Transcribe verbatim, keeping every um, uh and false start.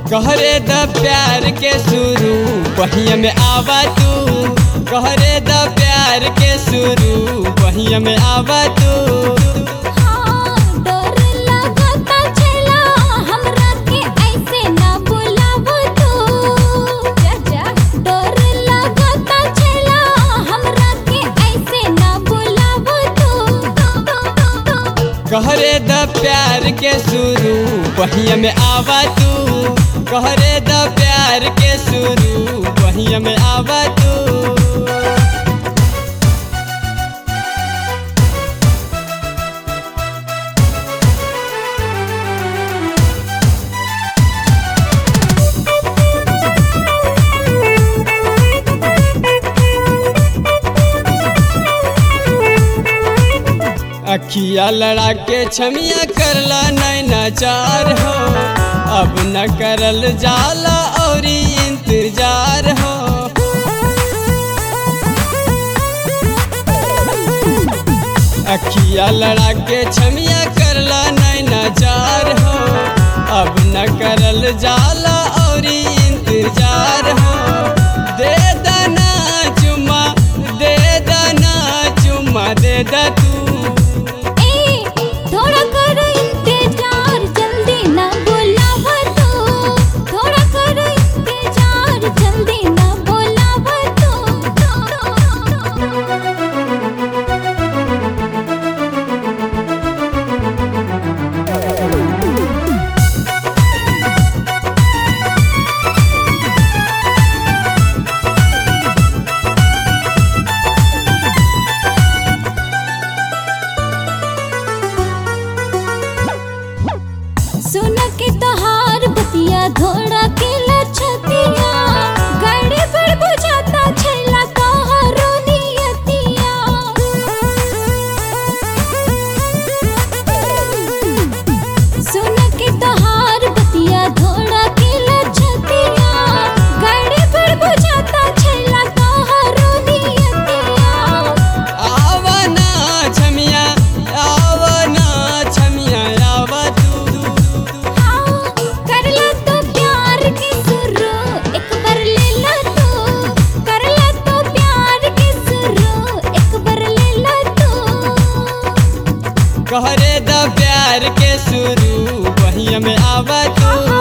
कहरे द प्यार के शुरू बहिया में आवा तू, कहरे द प्यार के शुरू बहिया में आवा तू। हाँ, डर लगता छला हमरा के ऐसे ना बुलाव तू। जा जा डर लगता छला हमरा के ऐसे ना बुलाव तू। कहरे द प्यार के शुरू बहिया में आवा तू, कहरे द प्यार के शुरू बहिया में आवा तू। अखिया लड़ा के छमिया करला नैना चार हो, अब न करल जाला और इंतजार हो। अखिया लड़ा के छमिया करला नैना चार हो, अब न करल जाला और इंतजार हो। दे दना चुम्मा दे दना चुम्मा दे द तू। थोड़ा करो इंतजार जल्दी ना बुलाव तू, थोड़ा करो इंतजार जल्दी ना बुलाव तू। सुन के तोहार बतिया घोड़ा के लछतिया, गड़े पर बुझाता छला तोहरो नियतिया। सुन के तोहार बतिया घोड़ा के लछतिया, गड़े पर बुझाता छला तोहरो नियतिया। आवना छमिया आवना छमिया आवा तू। करला तो प्यार के शुरू एक बार ले ला तू, करला तो प्यार के शुरू एक बार ले ला तू। कहरे द प्यार के शुरू बहिया में आवा तू।